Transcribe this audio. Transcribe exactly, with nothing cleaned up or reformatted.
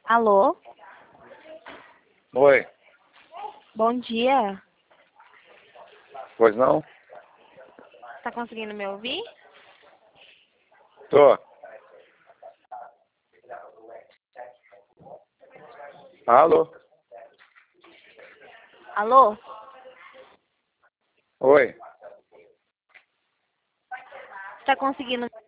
Alô? Oi, Bom dia. pois não? Tá conseguindo me ouvir? Tô. Alô? Alô? Oi. Tá conseguindo